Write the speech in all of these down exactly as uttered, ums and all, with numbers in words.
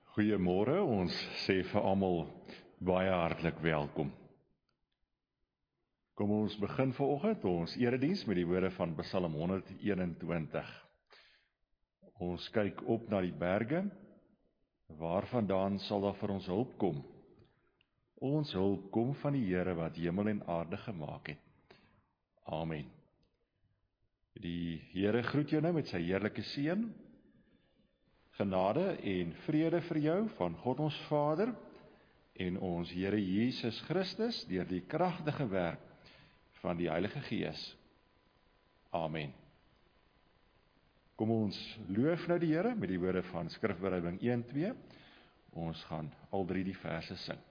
Goeiemôre, ons sê vir almal baie hartlik welkom. Kom ons begin vanoggend ons erediens met die woorde van Psalm honderd eenentwintig. Ons kyk op na die berge, waarvandaan sal daar vir ons hulp kom? Ons hulp kom van die Here wat hemel en aarde gemaak het. Amen. Die Here groet jou nou met sy heerlike seën. Genade en vrede vir jou van God ons Vader en ons Here Jesus Christus deur die kragtige werk van die Heilige Gees. Amen. Kom ons loof nou die Here met die woorde van Skrifbereiding een twee. Ons gaan al drie die verse sing.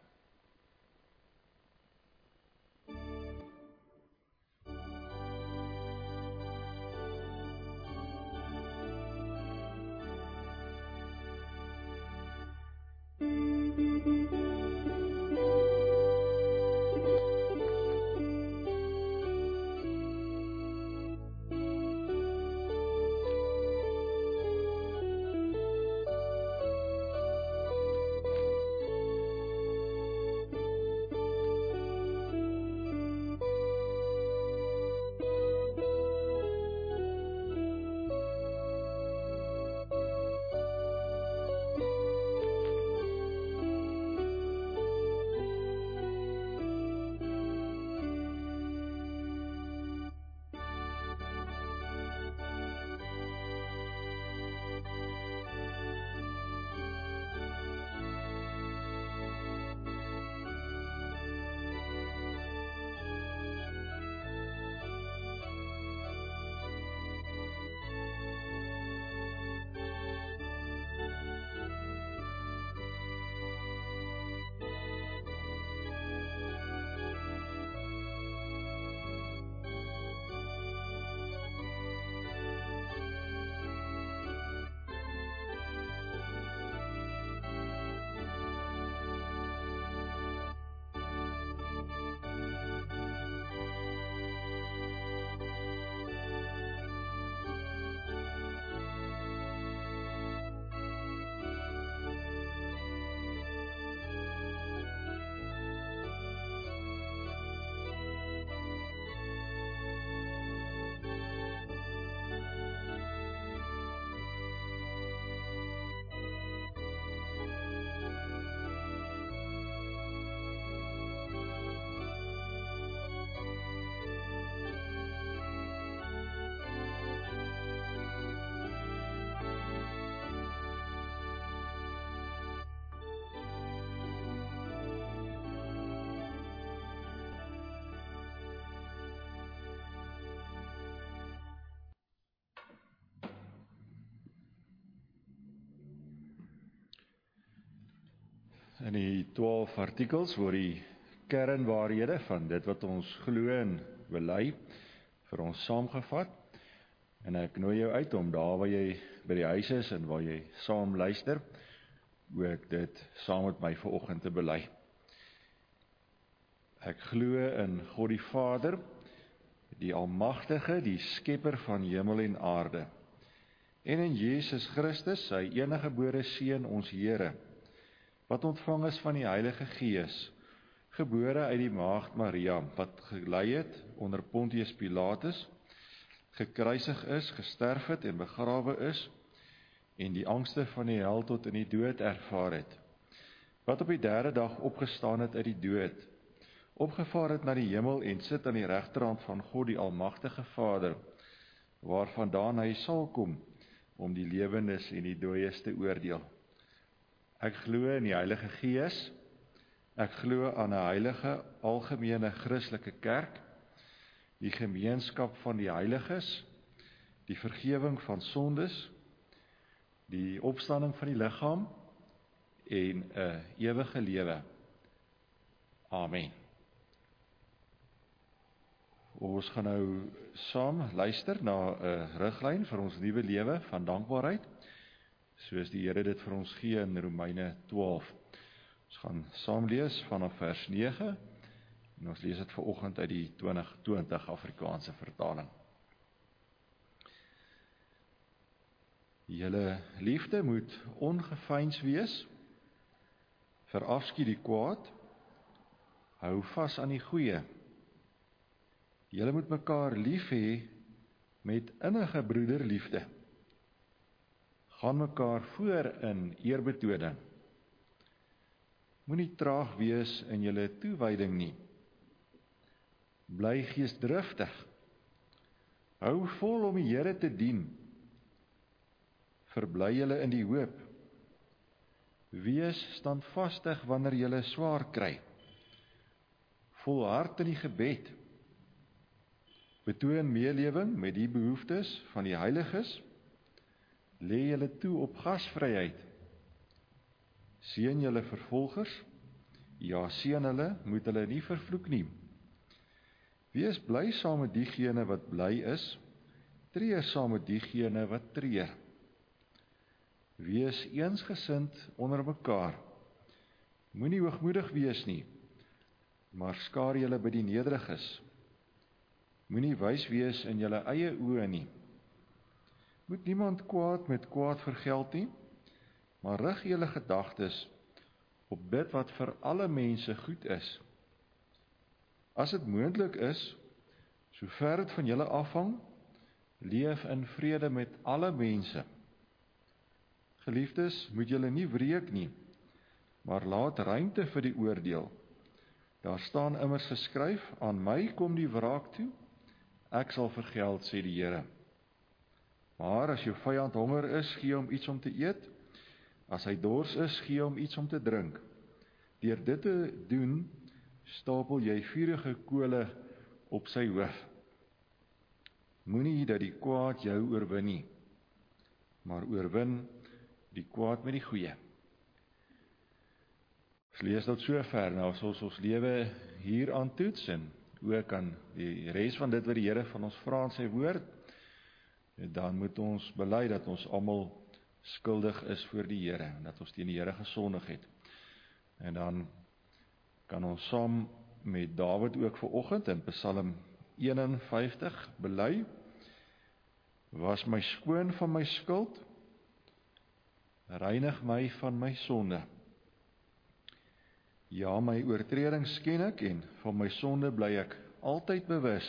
In die twaalf artikels word die kernwaarhede van dit wat ons glo en bely vir ons saamgevat. En ek nooi jou uit om daar waar jy by die huis is en waar jy saam luister, ook dit saam met my vanoggend te bely. Ek glo in God die Vader, die Almagtige, die Skepper van hemel en aarde, en in Jesus Christus, sy eniggebore Seun, ons Here, wat ontvang is van die Heilige Gees, gebore uit die maagd Maria, wat gelei het onder Pontius Pilatus, gekruisig is, gesterf het en begrawe is, en die angste van die hel tot in die dood ervaar het, wat op die derde dag opgestaan het uit die dood, opgevaar het na die hemel en sit aan die regterhand van God die Almagtige Vader, waarvandaan hy sal kom, om die lewendes en die dooies te oordeel. Ek glo in die Heilige Gees, ek glo aan 'n heilige, algemene Christelike kerk, die gemeenskap van die heiliges, die vergewing van sondes, die opstanding van die liggaam en 'n ewige lewe. Amen. Ons gaan nou saam luister na 'n riglyn vir ons nuwe lewe van dankbaarheid, soos die Here dit vir ons gee in Romeine twaalf. Ons gaan saam lees vanaf vers nege, en ons lees dit vanoggend uit die twintig twintig Afrikaanse vertaling. Julle liefde moet ongeveins wees, Verafskiet die kwaad, hou vas aan die goeie. Julle moet mekaar lief hê met innige broederliefde. Gaan mekaar voor in eerbetoning. Moenie traag wees in julle toewyding nie. Bly geesdriftig. Hou vol om die Here te dien. Verbly julle in die hoop. Wees standvastig wanneer julle swaar kry. Volhard in die gebed. Betoon meelewing met die behoeftes van die heiliges. Lê julle toe op gasvryheid. Seën julle vervolgers. Ja, seën hulle, moet hulle nie vervloek nie. Wees bly saam met diegene wat bly is. Treur saam met diegene wat treur. Wees eensgesind onder mekaar. Moenie hoogmoedig wees nie, maar skaar julle by die nederiges. Moenie wys wees in julle eie oë nie. Moet niemand kwaad met kwaad vergeld nie, maar rig julle gedagtes op dit wat vir alle mense goed is. As dit moontlik is, sover dit van julle afhang, leef in vrede met alle mense. Geliefdes, moet julle nie wreek nie, maar laat ruimte vir die oordeel. Daar staan immers geskryf, aan my kom die wraak toe, ek sal vergeld, sê die Here. Maar as jou vyand honger is, gee hom iets om te eet. As hy dors is, gee hom iets om te drink. Deur dit te doen, stapel jy vurige kole op sy hoof. Moenie dat die kwaad jou oorwin nie, maar oorwin die kwaad met die goeie. Ons lees tot sover, nou as ons ons lewe hier aan toets en ook aan die res van dit wat die Here van ons vra in sy woord, dan moet ons bely dat ons almal skuldig is voor die Here, en dat ons teen die Here gesondig het. En dan kan ons saam met Dawid ook vanoggend in Psalm een en vyftig bely, was my skoon van my skuld, reinig my van my sonde. Ja, my oortredings ken ek, en van my sonde bly ek altyd bewus.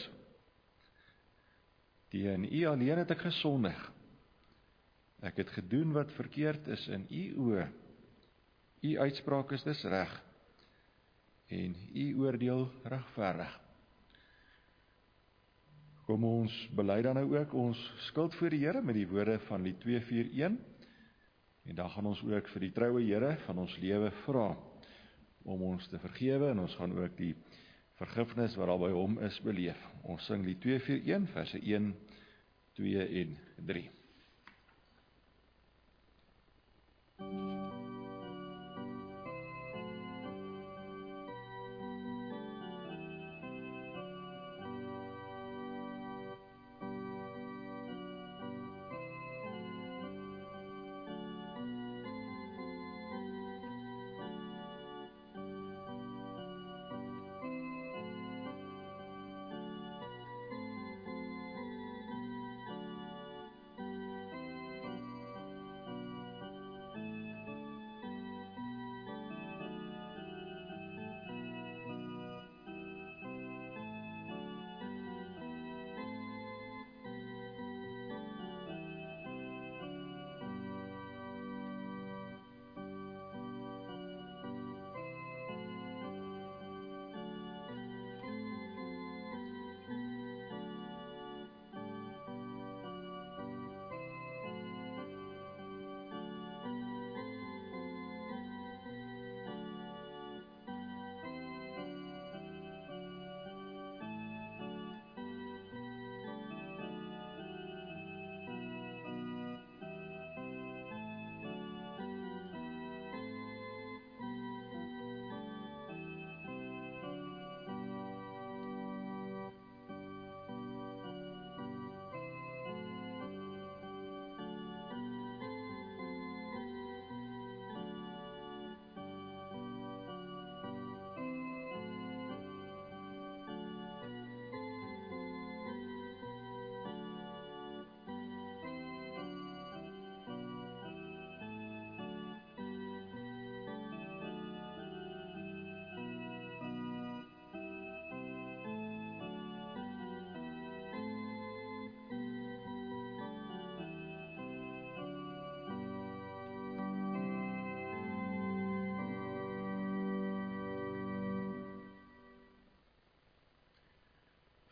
Teen U alleen het ek gesondig. Ek het gedoen wat verkeerd is in U oë. U uitspraak is dus reg, en U oordeel regverdig. Kom ons bely dan nou ook ons skuld voor die Here met die woorde van Lied twee vier een, en dan gaan ons ook vir die troue Here van ons lewe vra, om ons te vergewe, en ons gaan ook die vergifnis wat al by hom is beleef. Ons sing Lied twee vier een, verse een, twee en drie.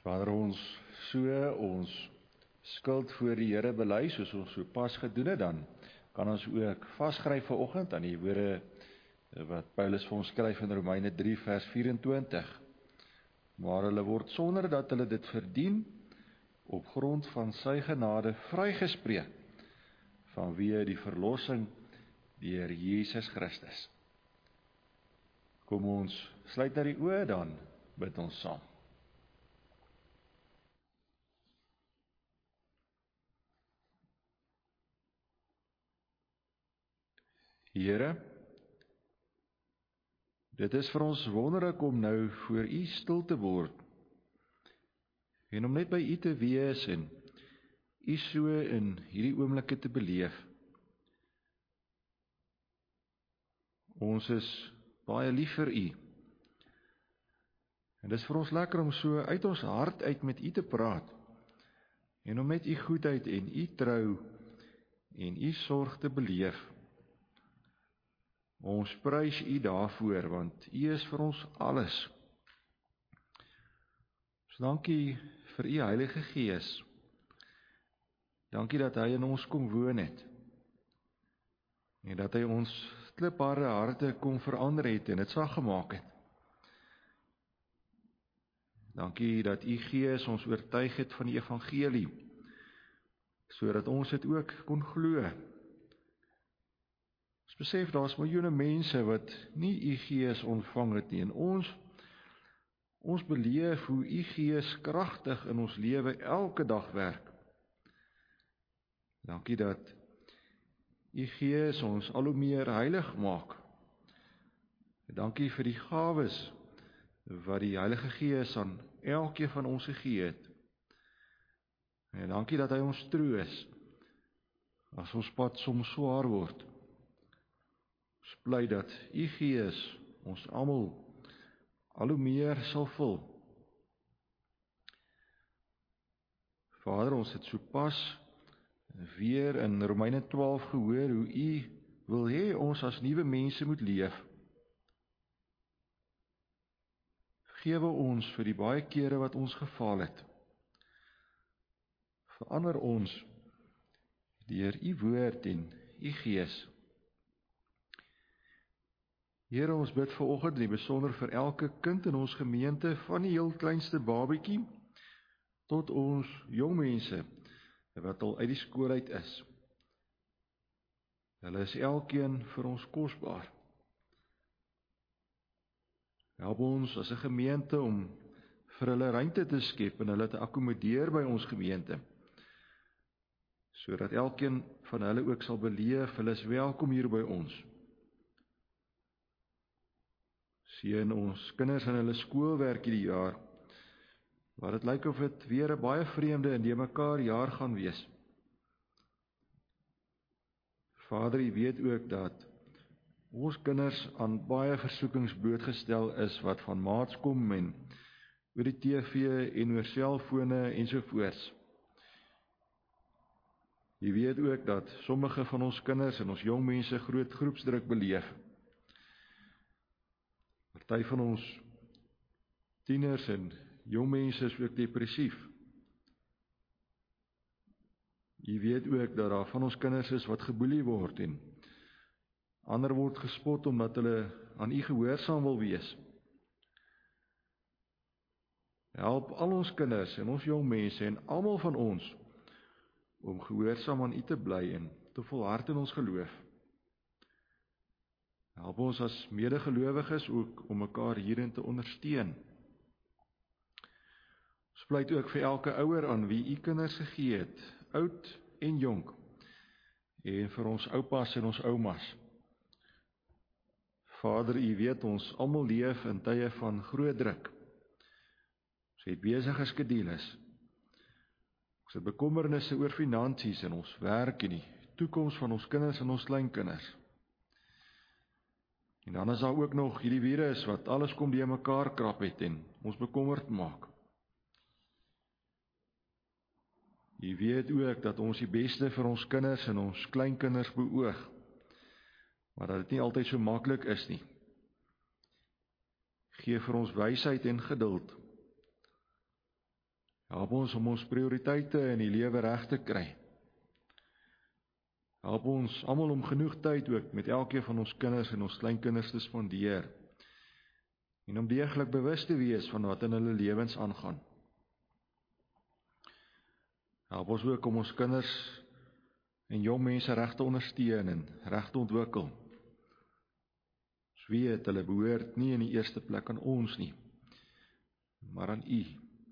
Wanneer ons so ons skuld voor die Here bely, soos ons so pas gedoen het, dan kan ons ook vasgryp vanoggend aan die woorde wat Paulus vir ons skryf in Romeine drie vers vyf-en-twintig. Maar hulle word sonder dat hulle dit verdien, op grond van sy genade vrygespreek, vanweë die verlossing deur Jesus Christus. Kom ons sluit nou die oë, dan bid ons saam. Here, dit is vir ons wonderlik om nou voor U stil te word, en om net by U te wees en U so in hierdie oomblikke te beleef. Ons is baie lief vir U. En dit is vir ons lekker om so uit ons hart uit met U te praat, en om met U goedheid en U trou en U sorg te beleef. Ons prys U daarvoor, want U is vir ons alles. So dankie vir U Heilige Gees. Dankie dat Hy in ons kom woon het, en dat Hy ons klipharde harte kom verander het en dit sag gemaak het. Dankie dat U Gees ons oortuig het van die evangelie, sodat ons dit ook kon glo. Ons besef daar is miljoene mense wat nie U Gees ontvang het nie, en ons, ons beleef hoe U Gees kragtig in ons lewe elke dag werk. Dankie dat U Gees ons al hoe meer heilig maak. Dankie vir die gawes wat die Heilige Gees aan elkeen van ons gegee het. En dankie dat Hy ons troos as ons pad soms swaar word. Ons bly dat U Gees ons almal al hoe meer sal vul. Vader, ons het so pas weer in Romeine twaalf gehoor hoe U wil hê ons as nuwe mense moet leef. Vergewe ons vir die baie kere wat ons gefaal het. Verander ons deur U woord en U Gees. Here, ons bid vanoggend in die besonder vir elke kind in ons gemeente, van die heel kleinste babietjie tot ons jong mense wat al uit die skool uit is. Hulle is elkeen vir ons kosbaar. Help ons as 'n gemeente om vir hulle ruimte te skep en hulle te akkommodeer by ons gemeente, sodat elkeen van hulle ook sal beleef, hulle is welkom hier by ons. Seën ons kinders in hulle skoolwerk hierdie jaar, waar dit lyk of dit weer 'n baie vreemde en deurmekaar jaar gaan wees. Vader, U weet ook dat ons kinders aan baie versoekings blootgestel is wat van maats kom en oor die T V en oor selfone ensovoorts. U weet ook dat sommige van ons kinders en ons jong mense groot groepsdruk beleef. Party van ons tieners en jong mense is ook depressief. U weet ook dat daar van ons kinders is wat geboelie word en ander word gespot omdat hulle aan U gehoorsaam wil wees. Help al ons kinders en ons jong mense en almal van ons om gehoorsaam aan U te bly en te volhard in ons geloof. Help ons as medegelowiges ook om mekaar hierin te ondersteun. Ons pleit ook vir elke ouer aan wie U kinders gegee het, oud en jonk, en vir ons oupas en ons oumas. Vader, U weet ons almal leef in tye van groot druk. Ons het besige skedules. Ons het bekommernisse oor finansies en ons werk en die toekoms van ons kinders en ons kleinkinders. En dan is daar ook nog hierdie virus wat alles kom die mekaar krap het en ons bekommerd maak. U weet ook dat ons die beste vir ons kinders en ons kleinkinders beoog, maar dat dit nie altyd so maklik is nie. Gee vir ons wysheid en geduld. Help ons om ons prioriteite in die lewe reg te kry. Help ons almal om genoeg tyd ook met elkeen van ons kinders en ons kleinkinders te spandeer. En om deeglik bewus te wees van wat in hulle lewens aangaan. Help ons ook om ons kinders en jong mense reg te ondersteun en reg te ontwikkel. Ons weet, hulle behoort nie in die eerste plek aan ons nie, maar aan U.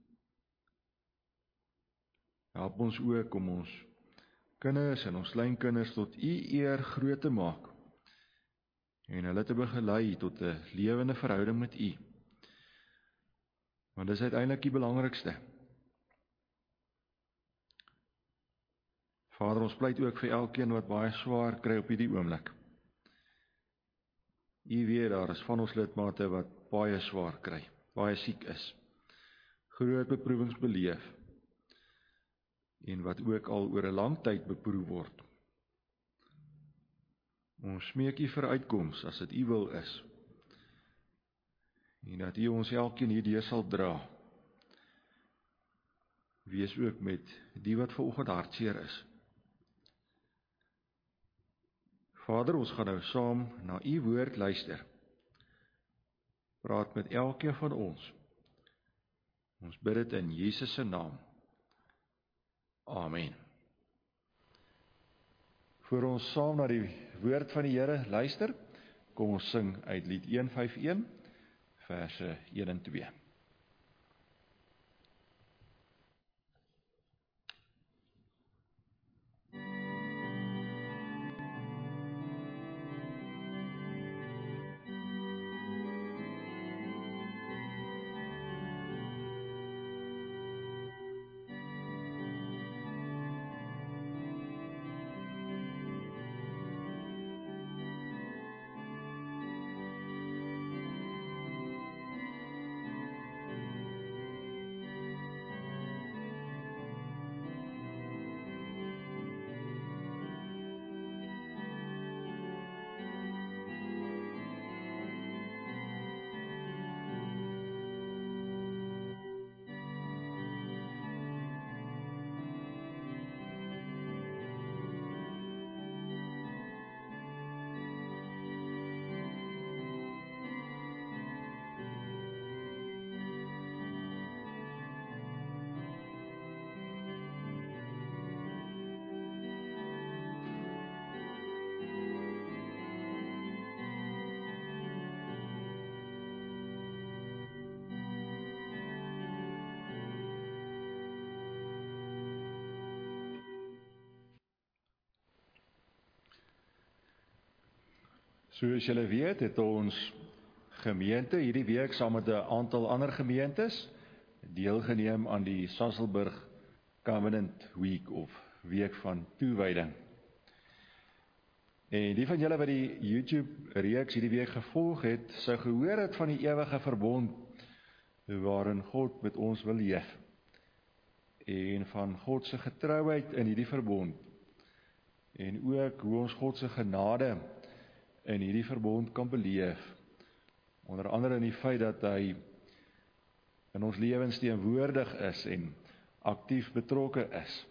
Help ons ook om ons kinders en ons kleinkinders tot U eer groot te maak en hulle te begelei tot 'n lewende verhouding met U. Want dis uiteindelik die belangrikste. Vader, ons pleit ook vir elkeen wat baie swaar kry op hierdie oomblik. U weet, daar is van ons lidmate wat baie swaar kry, baie siek is, groot beproewings beleef, en wat ook al oor 'n lang tyd beproef word. Ons smeek U vir uitkoms, as dit U wil is, en dat U ons elkeen hierdeur sal dra. Wees ook met die wat vanoggend hartseer is. Vader, ons gaan nou saam na U woord luister. Praat met elkeen van ons. Ons bid dit in Jesus se naam. Amen. Voor ons saam na die woord van die Here luister, kom ons sing uit lied een vyf een, verse een en twee. Soos julle weet, het ons gemeente hierdie week saam met 'n aantal ander gemeentes deelgeneem aan die Sasolburg Covenant Week of Week van Toewyding. En die van julle wat die YouTube reeks hierdie week gevolg het, sou gehoor het van die ewige verbond waarin God met ons wil leef. En van God se getrouheid in hierdie verbond. En ook hoe ons God se genade in hierdie verbond kan beleef, onder andere in die feit dat hy in ons lewens teenwoordig is en aktief betrokke is.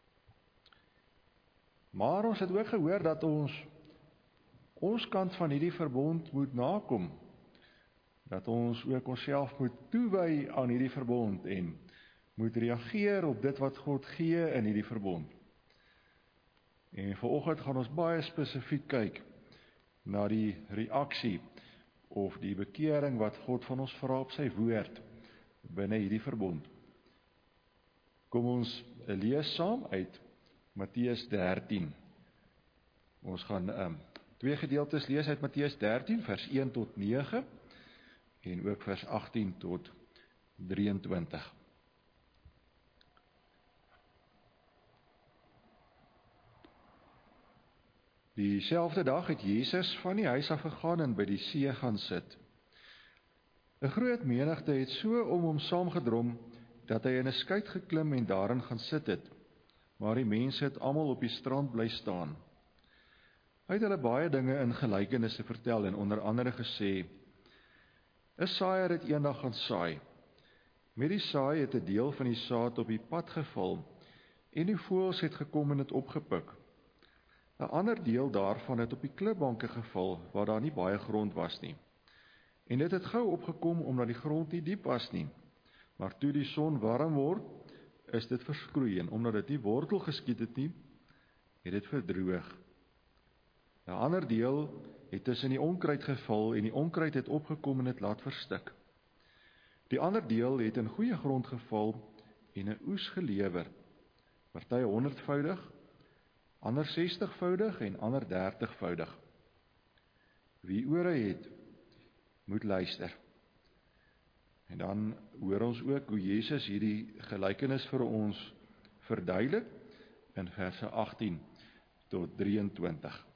Maar ons het ook gehoor dat ons ons kant van hierdie verbond moet nakom, dat ons ook onsself moet toewy aan hierdie verbond en moet reageer op dit wat God gee in hierdie verbond. En vanoggend gaan ons baie spesifiek kyk na die reaksie of die bekering wat God van ons vra op sy woord binne hierdie verbond. Kom ons lees saam uit Matteus dertien. Ons gaan um, twee gedeeltes lees uit Matteus dertien, vers een tot nege en ook vers agttien tot drieëntwintig. Dieselfde dag het Jesus van die huis af gegaan en by die see gaan sit. 'n Groot menigte het so om hom saamgedrom, dat hy in 'n skuit geklim en daarin gaan sit het, maar die mense het almal op die strand bly staan. Hy het hulle baie dinge in gelykenisse vertel en onder andere gesê, 'n saaiër het eendag gaan saai, Met die saai het 'n deel van die saad op die pad geval, en die voëls het gekom en dit opgepik. 'n Ander deel daarvan het op die klipbanke geval, waar daar nie baie grond was nie. En dit het gou opgekom, omdat die grond nie diep was nie. Maar toe die son warm word, is dit verskroei, en omdat dit nie wortel geskiet het nie, het dit verdroog. 'n Ander deel het tussen die onkruid geval, en die onkruid het opgekom en dit laat verstik. Die ander deel het in goeie grond geval, en 'n oes gelewer, party honderdvoudig, ander sestigvoudig, en ander dertigvoudig. Wie ore het, moet luister. En dan hoor ons ook hoe Jesus hierdie gelykenis vir ons verduidelik in verse agttien tot drieëntwintig.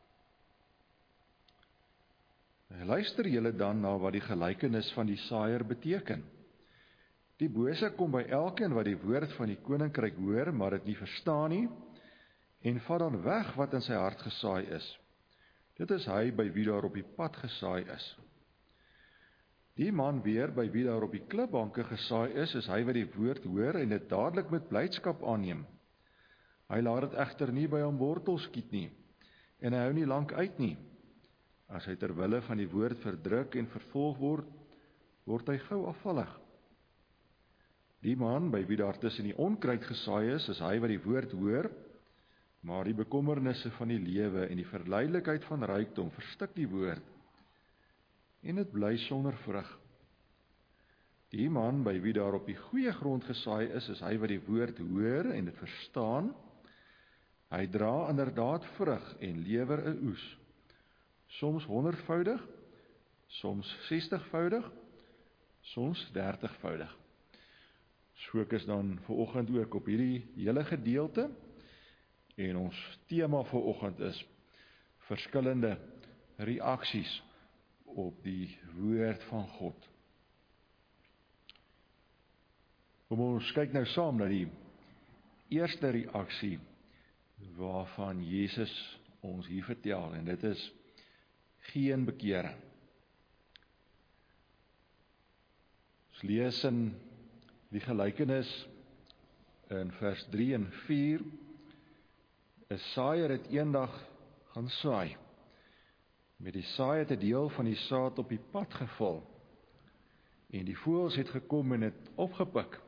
Luister julle dan na wat die gelykenis van die saaier beteken. Die bose kom by elkeen wat die woord van die koninkryk hoor, maar dit nie verstaan nie, en vat dan weg wat in sy hart gesaai is. Dit is hy by wie daar op die pad gesaai is. Die man weer by wie daar op die klipbanke gesaai is, is hy wat die woord hoor en dit dadelik met blydskap aanneem. Hy laat dit egter nie by hom wortel skiet nie, en hy hou nie lank uit nie. As hy ter wille van die woord verdruk en vervolg word, word hy gou afvallig. Die man by wie daar tussen die onkruid gesaai is, is hy wat die woord hoor, maar die bekommernisse van die lewe en die verleidelikheid van rykdom verstik die woord, en dit bly sonder vrug. Die man by wie daar op die goeie grond gesaai is, is hy wat die woord hoor en dit verstaan. Hy dra inderdaad vrug en lewer 'n oes, soms honderdvoudig, soms sestigvoudig, soms dertigvoudig. Fokus dan vanoggend ook op hierdie hele gedeelte, en ons tema vanoggend is verskillende reaksies op die woord van God. Kom ons kyk nou saam na die eerste reaksie waarvan Jesus ons hier vertel, en dit is geen bekering. Ons lees in die gelykenis in vers drie en vier, 'n saaier het eendag gaan saai. Met die saai het 'n deel van die saad op die pad geval, en die voëls het gekom en dit opgepik.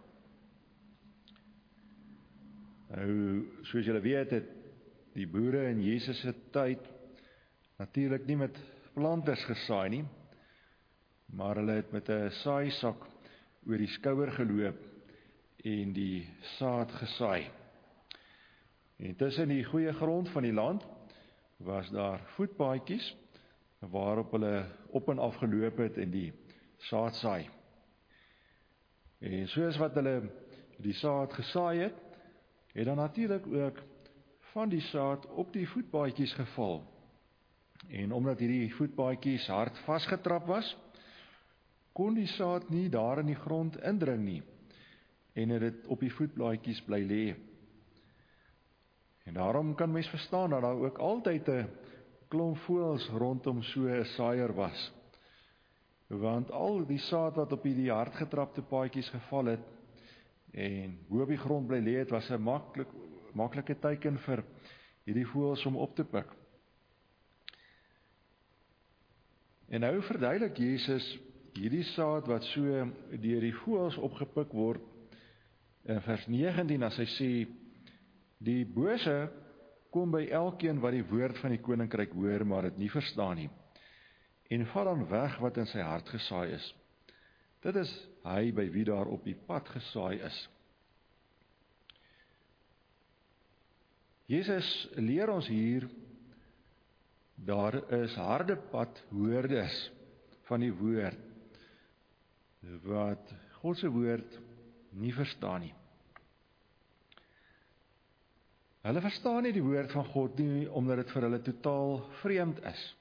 Nou, soos julle weet, het die boere in Jesus se tyd natuurlik nie met planters gesaai nie, maar hulle het met 'n saaisak oor die skouer geloop en die saad gesaai. En tussen die goeie grond van die land was daar voetpaadjies waarop hulle op en af geloop het en die saad saai. En soos wat hulle die saad gesaai het, het dan natuurlik ook van die saad op die voetpaadjies geval. En omdat hierdie voetpaadjies hard vasgetrap was, kon die saad nie daar in die grond indring nie, en het dit op die voetpaadjies bly lê. En daarom kan mens verstaan dat daar ook altyd 'n klomp voëls rondom so 'n saaier was. Want al die saad wat op die hardgetrapte paadjies geval het en bo op die grond bly lê het, was 'n maklik, maklike teiken vir hierdie voëls om op te pik. En nou verduidelik Jesus hierdie saad wat so deur die voëls opgepik word in vers negentien, as hy sê, die bose kom by elkeen wat die woord van die koninkryk hoor, maar dit nie verstaan nie, en vat dan weg wat in sy hart gesaai is. Dit is hy by wie daar op die pad gesaai is. Jesus leer ons hier, daar is harde pad hoorders van die woord, wat God se woord nie verstaan nie. Hulle verstaan nie die woord van God nie, omdat dit vir hulle totaal vreemd is.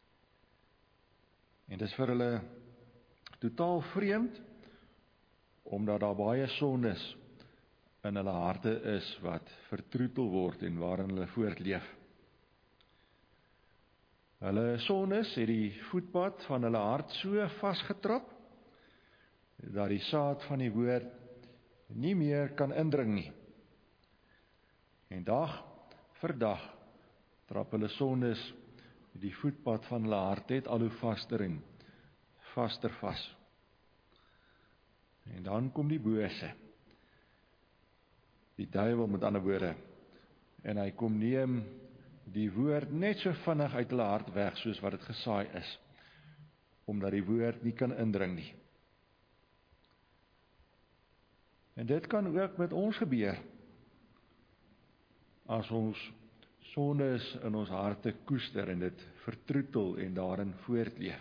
En dit is vir hulle totaal vreemd, omdat daar baie sondes in hulle harte is, wat vertroetel word en waarin hulle voortleef. Hulle sondes het die voetpad van hulle hart so vasgetrap, dat die saad van die woord nie meer kan indring nie. En dag vir dag trap hulle sondes die voetpad van hulle hart net al hoe vaster en vaster vas. En dan kom die bose, die duiwel met ander woorde, en hy kom neem die woord net so vinnig uit hulle hart weg, soos wat dit gesaai is, omdat die woord nie kan indring nie. En dit kan ook met ons gebeur, as ons sondes in ons harte koester en dit vertroetel en daarin voortleef.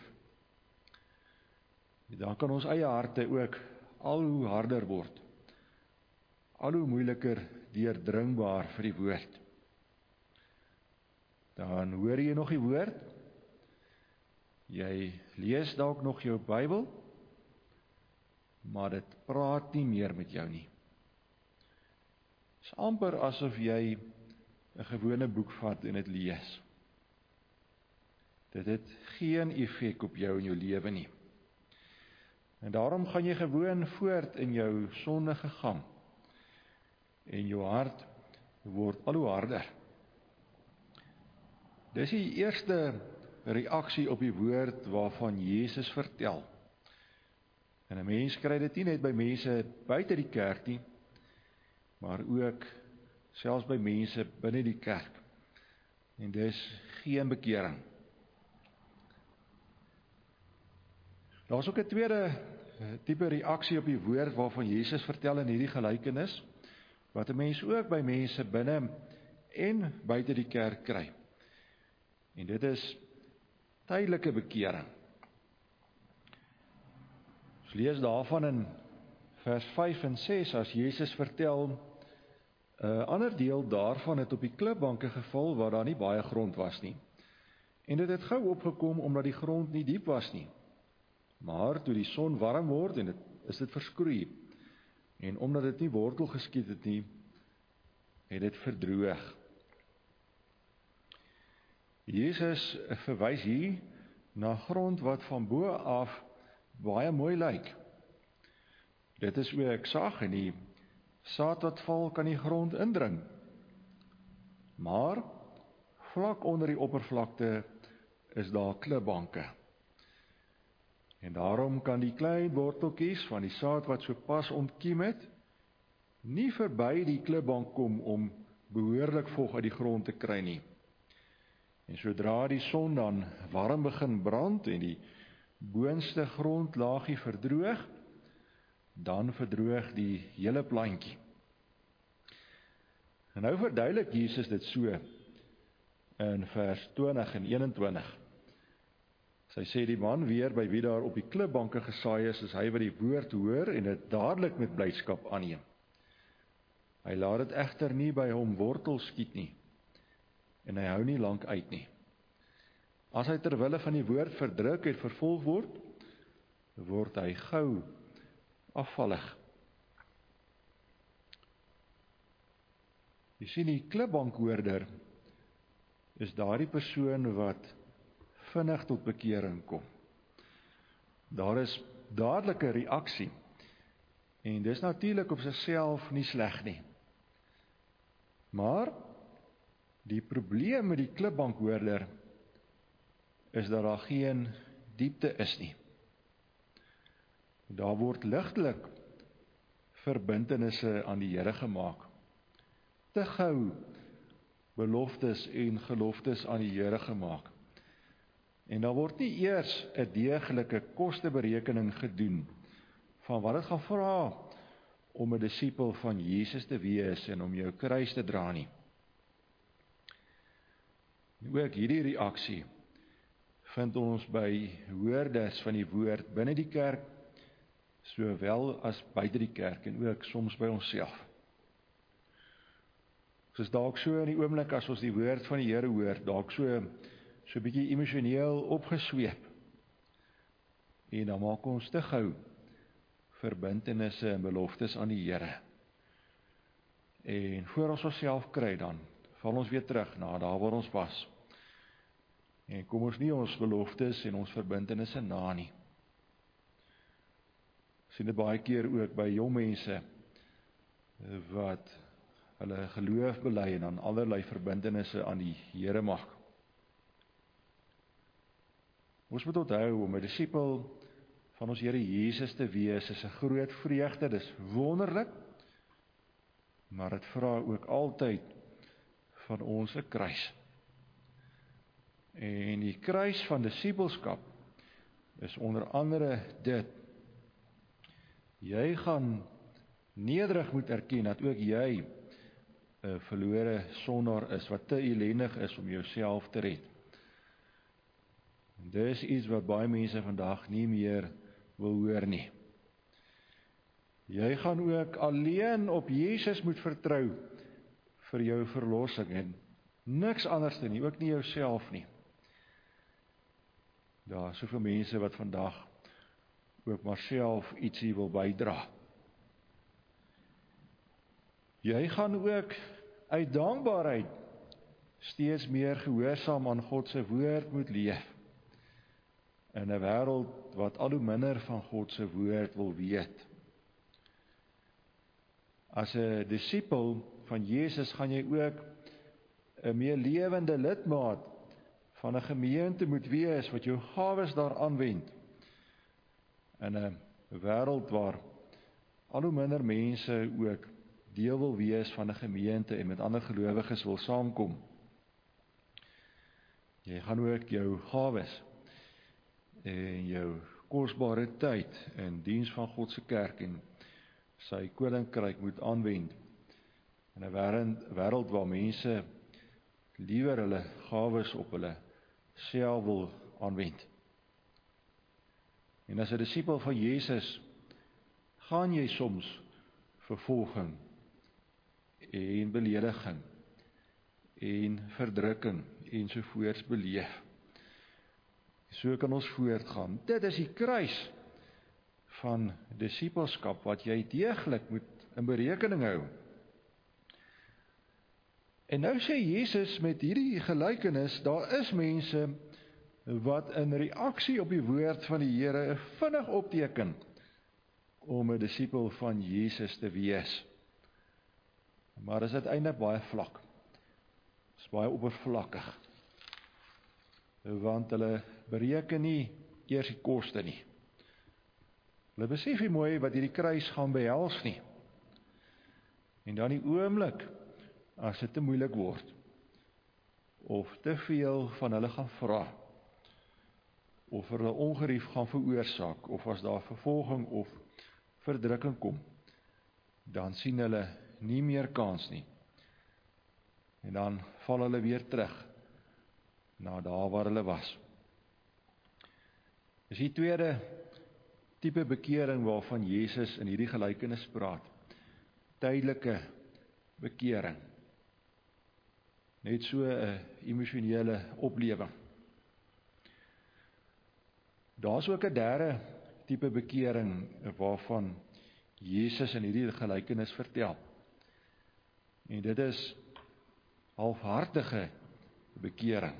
Dan kan ons eie harte ook al hoe harder word, al hoe moeiliker deurdringbaar vir die woord. Dan hoor jy nog die woord, jy lees dalk nog jou Bybel, maar dit praat nie meer met jou nie. Het is amper asof jy 'n gewone boek vat en dit lees. Dit het geen effek op jou en jou lewe nie. En daarom gaan jy gewoon voort in jou sondige gang. En jou hart word al hoe harder. Dis die eerste reaksie op die woord waarvan Jesus vertel. En 'n mens kry dit nie net by mense buite die kerk nie, maar ook selfs by mense binne die kerk. En dis geen bekering. Daar's ook 'n tweede tipe reaksie op die woord waarvan Jesus vertel in hierdie gelykenis, wat 'n mens ook by mense binne en buite die kerk kry. En dit is tydelike bekering. Ons lees daarvan in vers vyf en ses, as Jesus vertel, 'n ander deel daarvan het op die klipbanke geval waar daar nie baie grond was nie. En dit het gou opgekom omdat die grond nie diep was nie. Maar toe die son warm word en dit is dit verskroei. En omdat dit nie wortel geskiet het nie, het dit verdroog. Jesus verwys hier na grond wat van bo af baie mooi lyk. Dit is ook sag en die saad wat val kan die grond indring. Maar vlak onder die oppervlakte is daar klipbanke. En daarom kan die klein worteltjies van die saad wat so pas ontkiem het, nie verby die klipbank kom om behoorlik vog uit die grond te kry nie. En sodra die son dan warm begin brand en die boonste grondlaagie verdroog, dan verdroog die hele plantjie. En nou verduidelik Jesus dit so in vers twintig en eenentwintig. Sy sê die man weer by wie daar op die klipbanke gesaai is, is hy wat die woord hoor en dit dadelik met blydskap aanneem. Hy laat dit egter nie by hom wortel skiet nie, en hy hou nie lank uit nie. As hy ter wille van die woord verdruk en vervolg word, word hy gou afvallig. Jy sien, die klipbankhoorder is daardie persoon wat vinnig tot bekering kom. Daar is dadelike reaksie, en dis natuurlik op sigself nie sleg nie. Maar die probleem met die klipbankhoorder is dat daar geen diepte is nie. Daar word ligtelik verbintenisse aan die Here gemaak. Te gou beloftes en geloftes aan die Here gemaak. En daar word nie eers 'n deeglike kosteberekening gedoen van wat dit gaan vra om 'n disipel van Jesus te wees en om jou kruis te dra nie. En ook hierdie reaksie vind ons by hoorders van die woord binne die kerk, sowel as buite die kerk en ook soms by onsself. Soos dalk so in die oomblik as ons die woord van die Here hoor, dalk so so 'n bietjie emosioneel opgesweep. En dan maak ons te gou verbintenisse en beloftes aan die Here. En voor ons onsself kry dan, val ons weer terug na daar waar ons was. En kom ons nie ons beloftes en ons verbintenisse na nie. Sien dit baie keer ook by jong mense wat hulle geloof bely en aan allerlei verbintenisse aan die Here maak. Ons moet onthou om 'n disipel van ons Here Jesus te wees is 'n groot vreugde, dis wonderlik, maar dit vra ook altyd van ons 'n kruis. En die kruis van disipelskap is onder andere dit: jy gaan nederig moet erken dat ook jy 'n verlore sondaar is, wat te ellendig is om jouself te red. En dis iets wat baie mense vandag nie meer wil hoor nie. Jy gaan ook alleen op Jesus moet vertrou vir jou verlossing en niks anders te nie, ook nie jouself nie. Daar is soveel mense wat vandag ook maar self ietsie wil bydra. Jy gaan ook uit dankbaarheid steeds meer gehoorsaam aan God se woord moet leef, in 'n wêreld wat al hoe minder van God se woord wil weet. As 'n disipel van Jesus gaan jy ook 'n meer lewende lidmaat van 'n gemeente moet wees wat jou gawes daar aanwend, in 'n wêreld waar al hoe minder mense ook deel wil wees van 'n gemeente en met ander gelowiges wil saamkom. Jy gaan ook jou gawes en jou kosbare tyd in diens van God se kerk en sy koninkryk moet aanwend in 'n wêreld waar mense liewer hulle gawes op hulle self wil aanwend. En as 'n disipel van Jesus gaan jy soms vervolging en belediging en verdrukking ensovoorts beleef. So kan ons voortgaan. Dit is die kruis van disipelskap wat jy deeglik moet in berekening hou. En nou sê Jesus met hierdie gelykenis, daar is mense wat in reaksie op die woord van die Here vinnig opteken om 'n disipel van Jesus te wees. Maar is uiteindelik baie vlak. Is baie oppervlakkig. Want hulle bereken nie eers die koste nie. Hulle besef nie mooi wat hierdie kruis gaan behels nie. En dan die oomblik as dit te moeilik word, of te veel van hulle gaan vra, of hulle ongerief gaan veroorsaak, of as daar vervolging of verdrukking kom, dan sien hulle nie meer kans nie. En dan val hulle weer terug na daar waar hulle was. Dis die tweede tipe bekering waarvan Jesus in hierdie gelykenis praat. Tydelike bekering. Net so 'n emosionele oplewing. Daar's ook 'n derde tipe bekering waarvan Jesus in hierdie gelykenis vertel. En dit is halfhartige bekering.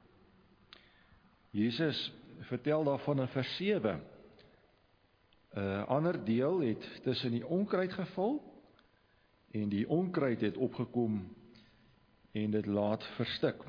Jesus vertel daarvan in vers sewe. 'n Ander deel het tussen die onkruid geval en die onkruid het opgekom en dit laat verstik.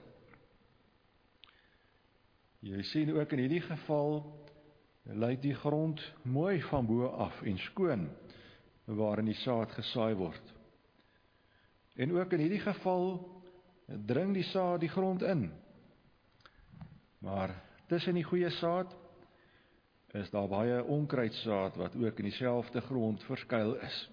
Jy sien ook in hierdie geval lyk die grond mooi van bo af en skoon waarin die saad gesaai word. En ook in hierdie geval dring die saad die grond in. Maar tussen die goeie saad is daar baie onkruidsaad wat ook in dieselfde grond verskuil is.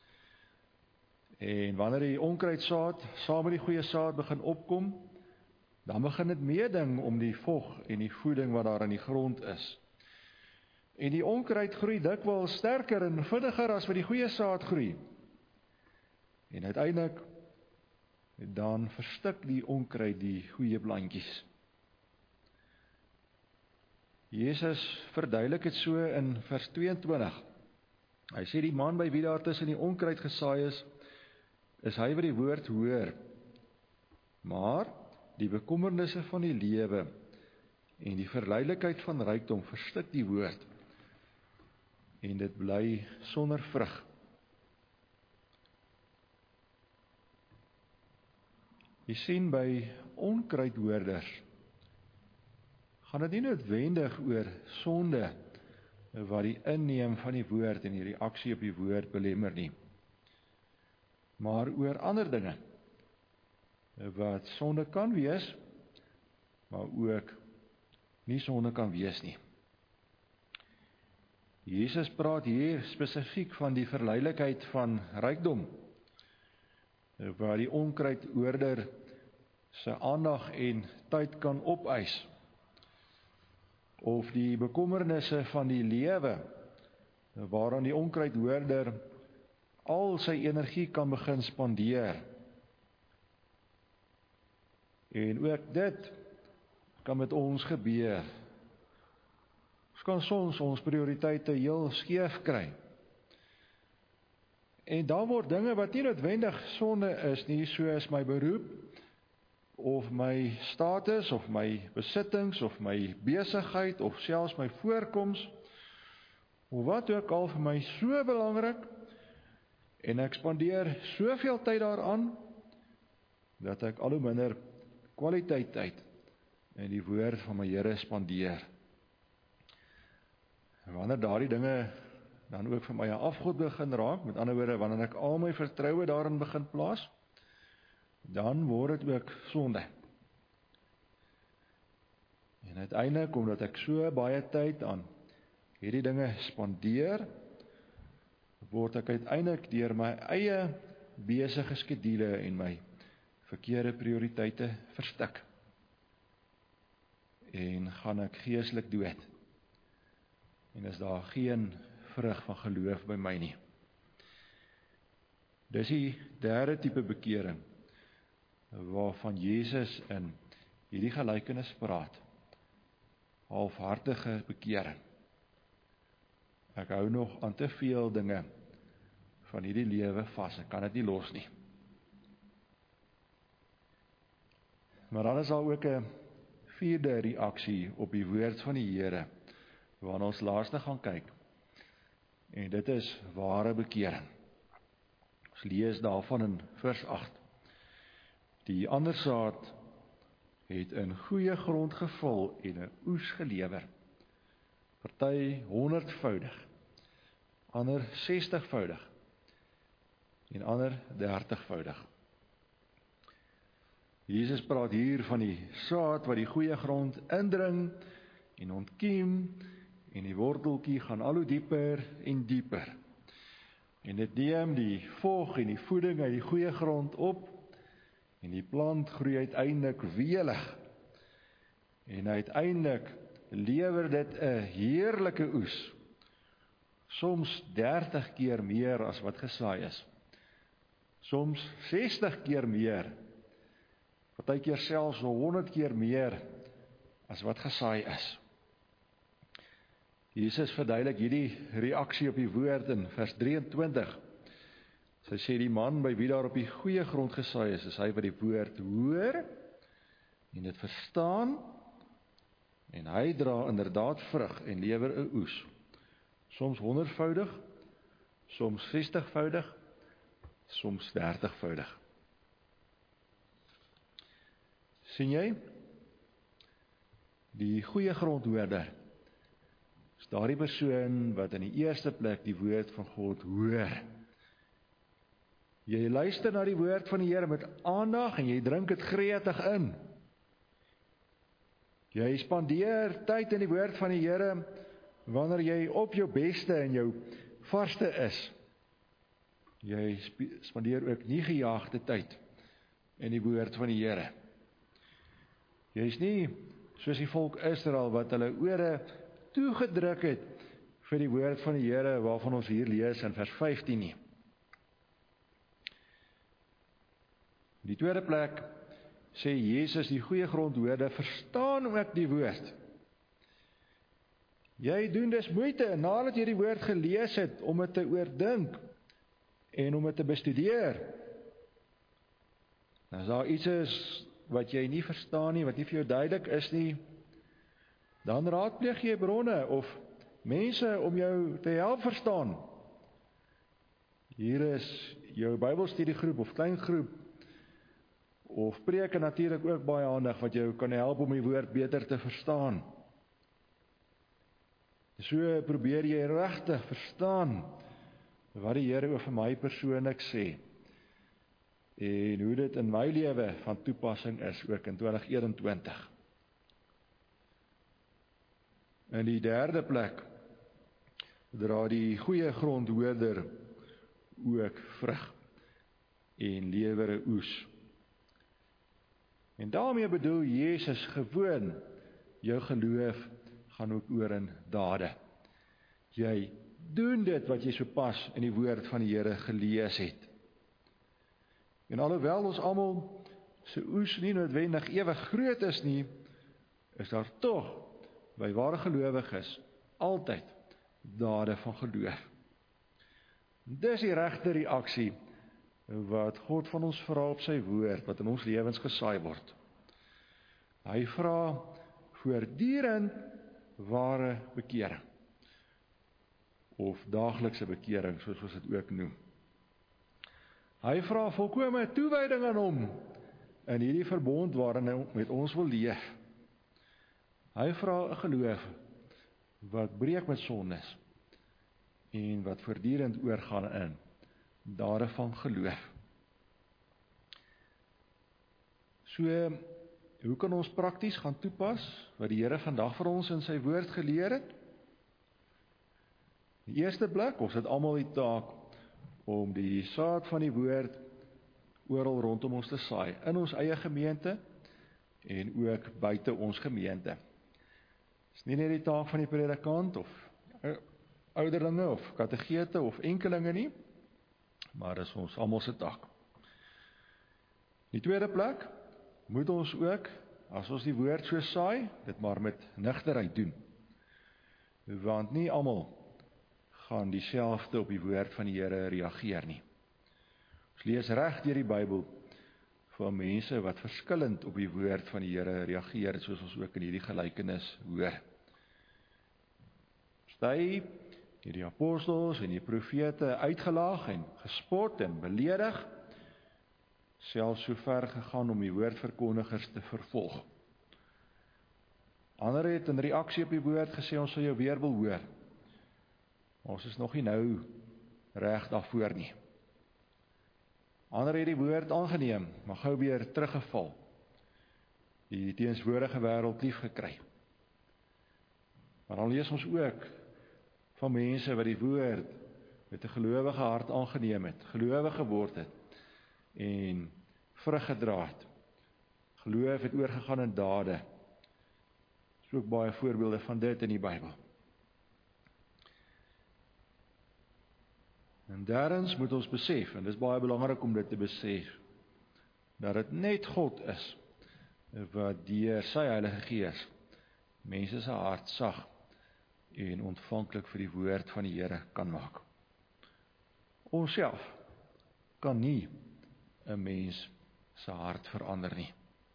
En wanneer die onkruidsaad saam met die goeie saad begin opkom, dan begin dit meeding om die vog en die voeding wat daar in die grond is. En die onkruid groei dikwels sterker en vinniger as wat die goeie saad groei. En uiteindelik dan verstik die onkruid die goeie plantjies. Jesus verduidelik dit so in vers tweeëntwintig. Hy sê die man by wie daar tussen die onkruid gesaai is, is hy wat die woord hoor, maar die bekommernisse van die lewe en die verleidelikheid van rykdom verstik die woord en dit bly sonder vrug. Jy sien by onkruidhoorders, gaan dit nie noodwendig oor sonde, wat die inneem van die woord en die reaksie op die woord belemmer nie, maar oor ander dinge, wat sonde kan wees, maar ook nie sonde kan wees nie. Jesus praat hier spesifiek van die verleidelikheid van rykdom, waar die onkruidhoorder sy aandag en tyd kan opeis, of die bekommernisse van die lewe, waaraan die onkruidhoorder al sy energie kan begin spandeer. En ook dit kan met ons gebeur. Ons kan soms ons prioriteite heel skeef kry. En dan word dinge wat nie noodwendig sonde is nie, soos my beroep, of my status, of my besittings, of my besigheid, of selfs my voorkoms, of wat ook al vir my so belangrik, en ek spandeer soveel tyd daaraan, dat ek al hoe minder kwaliteit tyd in die woord van my Here spandeer. En wanneer daardie dinge dan ook vir my 'n afgod begin raak, met ander woorde, wanneer ek al my vertroue daarin begin plaas, dan word dit ook sonde. En uiteindelik, omdat ek so baie tyd aan hierdie dinge spandeer, word ek uiteindelik deur my eie besige skedule en my verkeerde prioriteite verstik. En gaan ek geestelik dood. En is daar geen vrug van geloof by my nie. Dis die derde tipe bekering, waarvan Jesus in hierdie gelykenis praat. Halfhartige bekering. Ek hou nog aan te veel dinge van hierdie lewe vas, ek kan dit nie los nie. Maar dan is daar ook 'n vierde reaksie op die woord van die Here, waarna ons laaste gaan kyk. En dit is ware bekering. Ons lees daarvan in vers agt. Die ander saad het in goeie grond geval en 'n oes gelewer. Party honderdvoudig, ander sestigvoudig en ander dertigvoudig. Jesus praat hier van die saad wat die goeie grond indring en ontkiem, en die worteltjie gaan al hoe dieper en dieper. En dit neem die vog en die voeding uit die goeie grond op, en die plant groei uiteindelik welig. En uiteindelik lewer dit 'n heerlike oes, soms dertig keer meer as wat gesaai is, soms sestig keer meer, partykeer selfs honderd keer meer as wat gesaai is. Jesus verduidelik hierdie reaksie op die woord in vers drieëntwintig. Sy sê die man by wie daar op die goeie grond gesaai is, is hy wat die woord hoor en dit verstaan, en hy dra inderdaad vrug en lewer 'n oes, soms honderdvoudig, soms sestigvoudig, soms dertigvoudig. Sien jy? Die goeie grondhoorder is daardie persoon wat in die eerste plek die woord van God hoor. Jy luister na die woord van die Here met aandag en jy drink dit gretig in. Jy spandeer tyd in die woord van die Here wanneer jy op jou beste en jou vaste is. Jy spandeer ook nie gejaagde tyd in die woord van die Here. Jy is nie soos die volk Israel wat hulle ore toegedruk het vir die woord van die Here waarvan ons hier lees in vers vyftien nie. In die tweede plek sê Jesus die goeie grondhoorder verstaan ook die woord. Jy doen dus moeite nadat jy die woord gelees het om dit te oordink en om dit te bestudeer. Nou as daar iets is wat jy nie verstaan nie, wat nie vir jou duidelik is nie, dan raadpleeg jy bronne of mense om jou te help verstaan. Hier is jou Bybelstudiegroep of klein groep Of preke natuurlik ook baie handig, wat jou kan help om die woord beter te verstaan. So probeer jy regtig verstaan wat die Here oor my persoonlik sê, en hoe dit in my lewe van toepassing is, ook in twintig eenentwintig. In die derde plek, dra die goeie grondhoorder ook vrug, en lewer 'n oes. En daarmee bedoel Jesus gewoon, jou geloof gaan ook oor in dade. Jy doen dit wat jy so pas in die woord van die Here gelees het. En alhoewel ons almal se oes nie noodwendig ewig groot is nie, is daar tog by ware gelowiges altyd dade van geloof. Dis die regte reaksie wat God van ons vra op sy woord, wat in ons lewens gesaai word. Hy vra voortdurend ware bekering, of daaglikse bekering, soos ons dit ook noem. Hy vra volkome toewyding aan hom, in hierdie verbond waarin hy met ons wil leef. Hy vra 'n geloof, wat breek met sondes, en wat voortdurend oorgaan in dade van geloof. So, hoe kan ons prakties gaan toepas wat die Here vandag vir ons in sy woord geleer het? Die eerste plek, ons het almal die taak om die saad van die woord oral rondom ons te saai, in ons eie gemeente en ook buite ons gemeente. Dit is nie net die taak van die predikant of ouderlinge of kategete of enkelinge nie, maar dit is ons almal se taak. Die tweede plek, moet ons ook, as ons die woord so saai, dit maar met nigterheid doen. Want nie almal gaan dieselfde op die woord van die Here reageer nie. Ons lees reg deur die Bybel van mense wat verskillend op die woord van die Here reageer, soos ons ook in hierdie gelykenis hoor. Sy het die apostels en die profete uitgelaag en gespot en beledig, selfs so ver gegaan om die woordverkondigers te vervolg. Ander het in reaksie op die woord gesê, ons sal jou weer wil hoor. Ons is nog nie nou reg daarvoor nie. Ander het die woord aangeneem, maar gou weer teruggeval. Die teenswoordige wêreld lief gekry. Maar dan lees ons ook van mense wat die woord met 'n gelowige hart aangeneem het, gelowig geword het en vrug gedra het. Geloof het oorgegaan in dade. Daar is ook baie voorbeelde van dit in die Bybel. En daarens moet ons besef, en dit is baie belangrik om dit te besef, dat dit net God is wat deur sy Heilige Gees mense se hart sag en ontvanklik vir die woord van die Here kan maak. Ons self kan nie 'n mens se hart verander nie.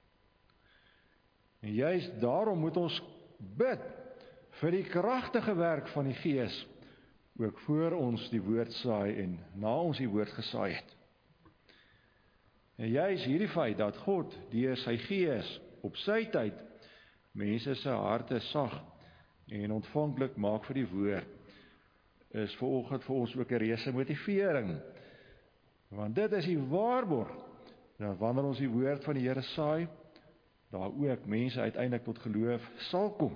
En juist daarom moet ons bid vir die kragtige werk van die Gees, ook voor ons die woord saai en na ons die woord gesaai het. En juist hierdie feit dat God deur sy Gees op sy tyd mense se harte sag en ontvanklik maak vir die woord, is vanoggend vir ons ook 'n reuse motivering. Want dit is die waarborg, dat wanneer ons die woord van die Here saai, daar ook mense uiteindelik tot geloof sal kom.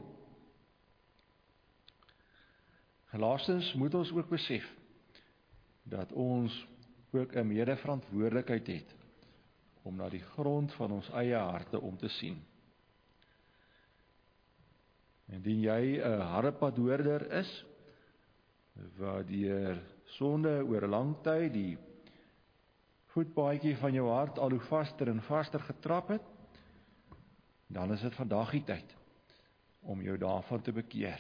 Laastens moet ons ook besef, dat ons ook 'n medeverantwoordelikheid het, om na die grond van ons eie harte om te sien. Indien jy 'n harrepadhoorder is, wat deur sonde oor 'n lang tyd die voetpaadjie van jou hart al hoe vaster en vaster getrap het, dan is dit vandag die tyd om jou daarvan te bekeer.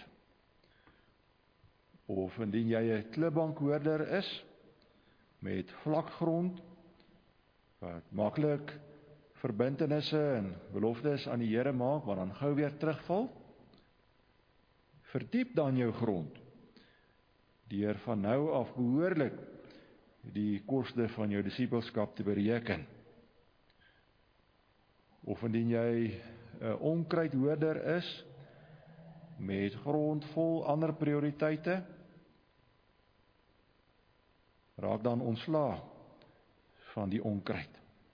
Of indien jy 'n klipbankhoorder is, met vlak grond, wat maklik verbintenisse en beloftes aan die Here maak, maar dan gou weer terugval, verdiep dan jou grond, deur van nou af behoorlik die koste van jou disippelskap te bereken. of indien jy 'n onkruidhoorder is, met grond vol ander prioriteite, raak dan ontslae van die onkruid.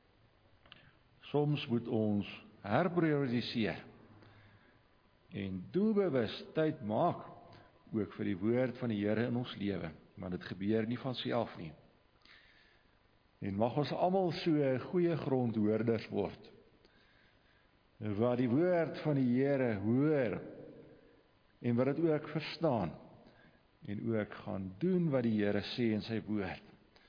Soms moet ons herprioritiseer en doelbewus tyd maak, ook vir die woord van die Here in ons lewe, maar dit gebeur nie van self nie. En mag ons almal so goeie grondhoorders word, wat die woord van die Here hoor, en wat dit ook verstaan, en ook gaan doen wat die Here sê in sy woord,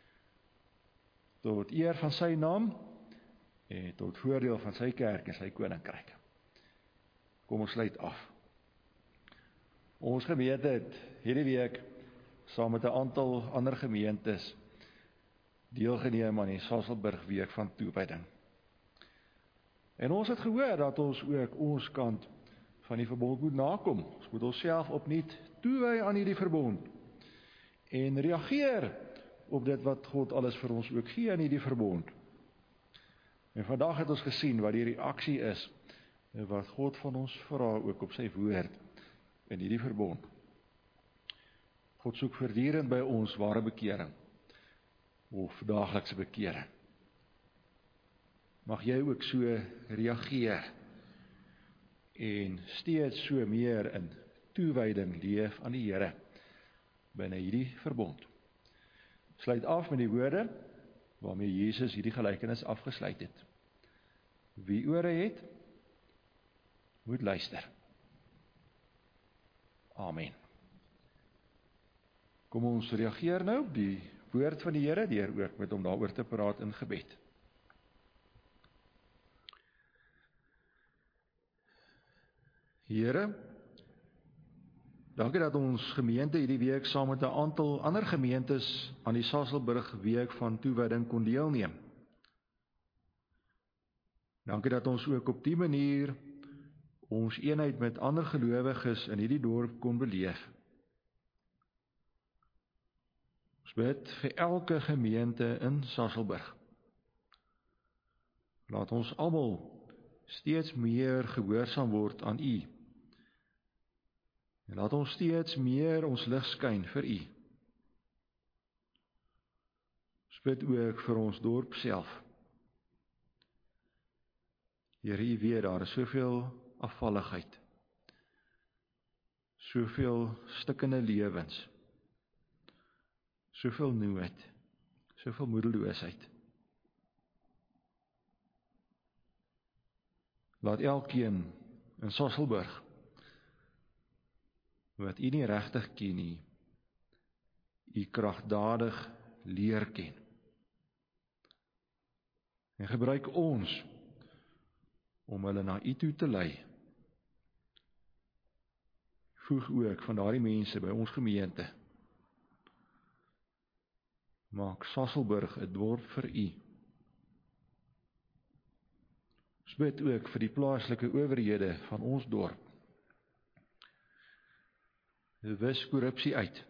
tot eer van sy naam, en tot voordeel van sy kerk en sy koninkryk. Kom ons sluit af. Ons gemeente het hierdie week, saam met 'n aantal ander gemeentes, deelgeneem aan die Sasolburg week van toewyding. En ons het gehoor dat ons ook ons kant van die verbond moet nakom. Ons moet onsself opnuut toewy aan hierdie verbond en reageer op dit wat God alles vir ons ook gee aan hierdie verbond. En vandag het ons gesien wat die reaksie is en wat God van ons vra ook op sy woord in hierdie verbond. God soek voortdurend by ons ware bekering of daaglikse bekering. Mag jy ook so reageer en steeds so meer in toewyding leef aan die Here binne hierdie verbond. Sluit af met die woorde waarmee Jesus hierdie gelykenis afgesluit het. Wie ore het, moet luister. Amen. Kom ons reageer nou op die woord van die Here deur ook met hom daaroor te praat in gebed. Here, dankie dat ons gemeente hierdie week saam met 'n aantal ander gemeentes aan die Sasolburg week van toewyding kon deelneem. Dankie dat ons ook op die manier ons eenheid met ander gelowiges in hierdie dorp kon beleef. Ons bid vir elke gemeente in Sasolburg. Laat ons almal steeds meer gehoorsaam word aan U. En laat ons steeds meer ons lig skyn vir U. Ons bid ook vir ons dorp self. Here, U weet, daar is soveel afvalligheid, soveel stikkende lewens, soveel nood, soveel moedeloosheid. Laat elkeen in Sasolburg wat U nie regtig ken nie, U kragtadig leer ken. En gebruik ons om hulle na U toe te lei. Voeg ook van daardie mense by ons gemeente. Maak Sasolburg 'n dorp vir U. Ons bid ook vir die plaaslike owerhede van ons dorp. Wis korrupsie uit.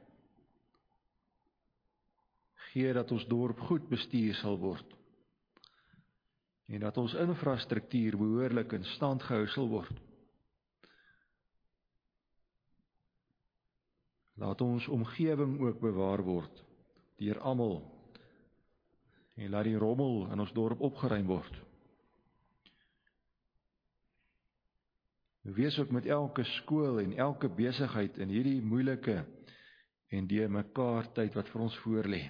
Gee dat ons dorp goed bestuur sal word. En dat ons infrastruktuur behoorlik in stand gehou sal word. Laat ons omgewing ook bewaar word deur almal. En laat die rommel in ons dorp opgeruim word. Wees ook met elke skool en elke besigheid in hierdie moeilike en deur mekaar tyd wat vir ons voorlê.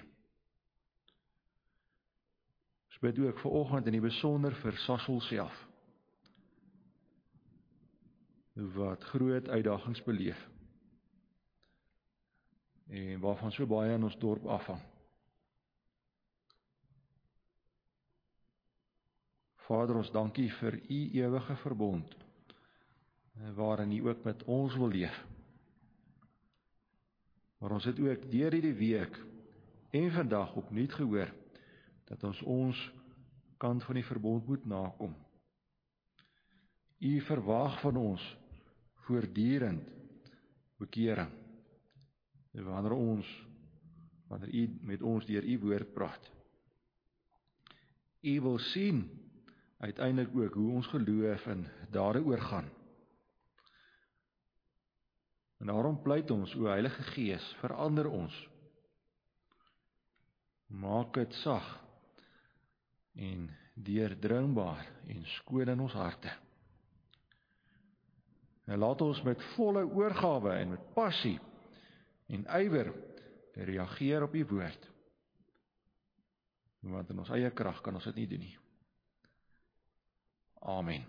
Ons bid ook vanoggend in die besonder vir Sasol self, wat groot uitdagings beleef, en waarvan so baie in ons dorp afhang. Vader, ons dankie vir U ewige verbond, waarin U ook met ons wil leef. Maar ons het ook deur hierdie week en vandag opnuut gehoor, dat ons ons kant van die verbond moet nakom. U verwag van ons voortdurend bekering, wanneer ons, wanneer U met ons deur U woord praat. U wil sien uiteindelik ook hoe ons geloof en dade oorgaan. En daarom pleit ons, o Heilige Gees, verander ons. Maak dit sag en deurdringbaar en skoon in ons harte. En laat ons met volle oorgawe en met passie en ywer reageer op die woord. Want in ons eie krag kan ons dit nie doen nie. Amen.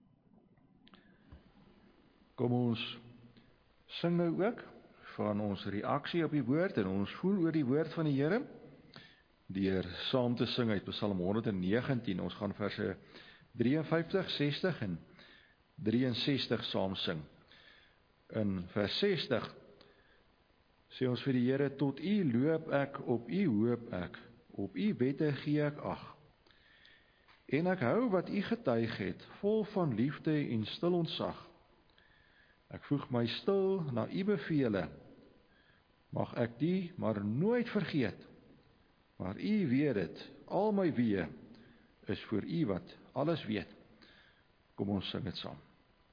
Kom ons sing nou ook van ons reaksie op die woord en ons voel oor die woord van die Here deur saam te sing uit Psalm honderdnegentien. Ons gaan verse drieënvyftig, sestig en drieënsestig saam sing. In vers sestig sê ons vir die Here: tot U loop ek, op U hoop ek, op U wette gee ek ag. En ek hou wat U getuig het, vol van liefde en stil ontzag. Ek voeg my stil na U bevele, mag ek die maar nooit vergeet. Maar U weet dit, al my weë is vir U wat alles weet. Kom ons sing dit saam.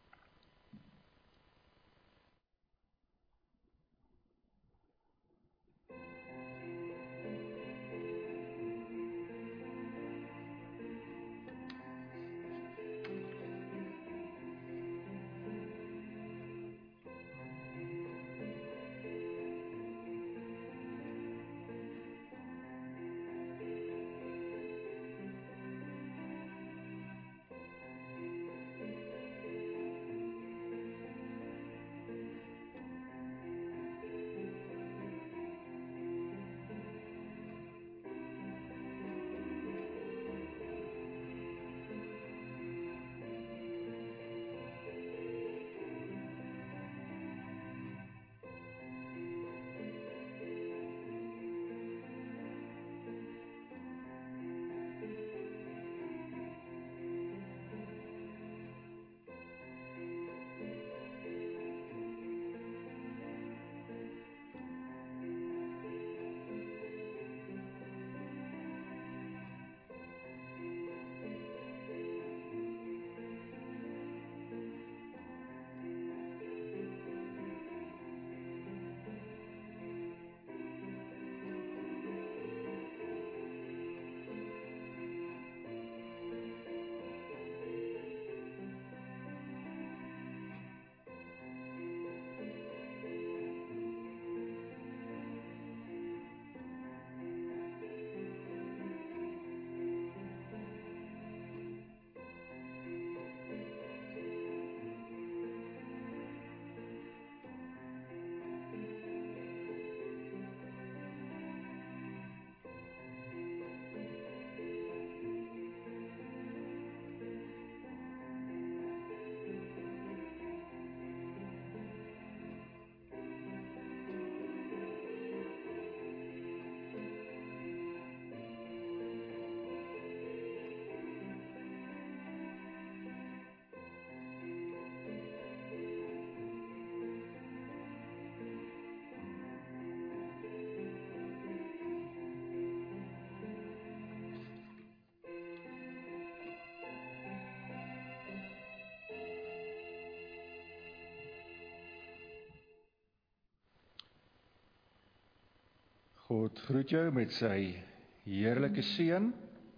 God groet jou met sy heerlike seën,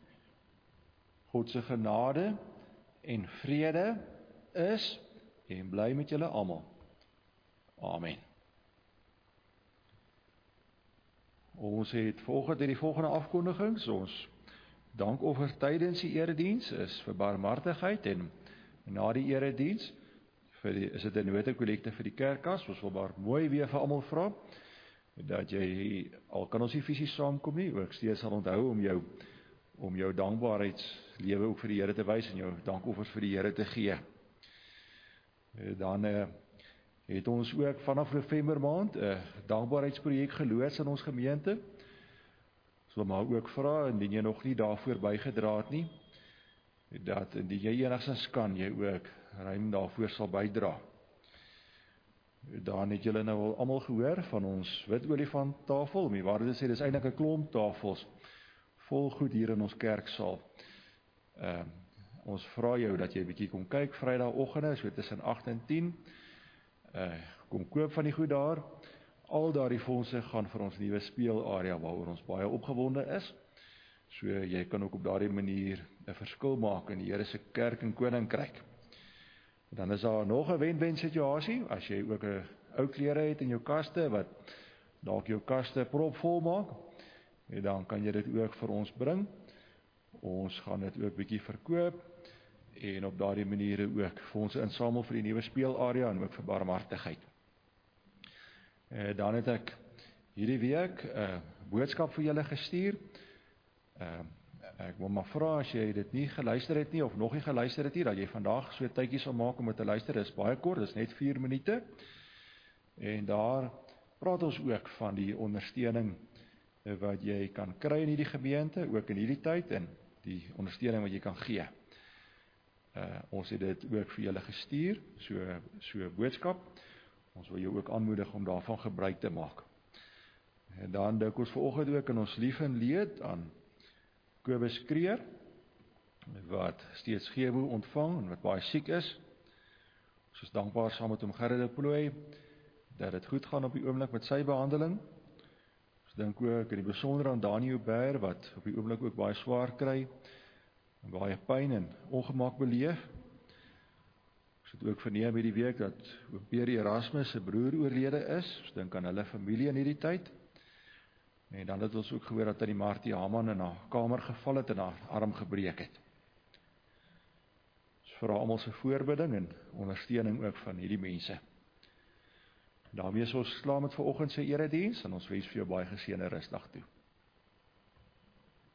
God se genade en vrede is en bly met julle almal. Amen. Ons het volgens die volgende afkondigings, ons dankoffer tydens die erediens is vir barmhartigheid en na die erediens vir die, is dit 'n notekollekte vir die kerkkas. Ons wil maar mooi weer vir almal vra dat jy, al kan ons nie fisies saamkom nie, ook steeds sal onthou om jou om jou dankbaarheidslewe ook vir die Here te wys en jou dankoffers vir die Here te gee. Dan uh, het ons ook vanaf November maand 'n uh, dankbaarheidsprojek geloods in ons gemeente. So maar ook vra, indien jy nog nie daarvoor bygedra het nie, dat indien jy enigstens kan, jy ook ruim daarvoor sal bydra. Dan het julle nou al almal gehoor van ons wit olifanttafel, om die waarheid te sê, dis eintlik 'n klomp tafels vol goed hier in ons kerksaal. Uh, ons vra jou dat jy 'n bietjie kom kyk Vrydagoggende, so tussen agt en tien. Uh, kom koop van die goed daar. Al daardie fondse gaan vir ons nuwe speelarea waaroor ons baie opgewonde is. So jy kan ook op daardie manier 'n verskil maak in die Here se kerk en koninkryk. Dan is daar nog 'n wen-wen situasie, as jy ook 'n ou klere het in jou kaste, wat dalk jou kaste propvol maak, en dan kan jy dit ook vir ons bring. Ons gaan dit ook bietjie verkoop, en op daardie maniere ook fondse insamel vir die nuwe speelarea, en ook vir barmhartigheid. Dan het ek hierdie week 'n uh, boodskap vir julle gestuur. Uh, ek wil maar vra, as jy dit nie geluister het nie, of nog nie geluister het nie, dat jy vandag so 'n tydjie sal maak om dit te luister. Dit is baie kort, dit is net vier minute. En daar praat ons ook van die ondersteuning wat jy kan kry in hierdie gemeente, ook in hierdie tyd, en die ondersteuning wat jy kan gee. Uh, ons het dit ook vir julle gestuur, so so 'n boodskap. Ons wil jou ook aanmoedig om daarvan gebruik te maak. En dan dink ons vanoggend ook in ons lief en leed aan Kobus Kreer, wat steeds geewoe ontvang en wat baie siek is. Ons is dankbaar saam met hom Gerrit de Plooy, dat dit goed gaan op die oomblik met sy behandeling. Ons dink ook in die besonder aan Daniel Beer, wat op die oomblik ook baie swaar kry, en baie pyn en ongemak beleef. Ons het ook verneem hierdie week dat oom Pierre Erasmus se broer oorlede is. Ons dink aan hulle familie in hierdie tyd. En dan het ons ook gehoor dat die Martie Haman in haar kamer geval het en haar arm gebreek het. Ons vra almal se voorbidding en ondersteuning ook van hierdie mense. Daarmee is ons klaar met vanoggend se erediens, en ons wens vir jou baie geseënde rustdag toe.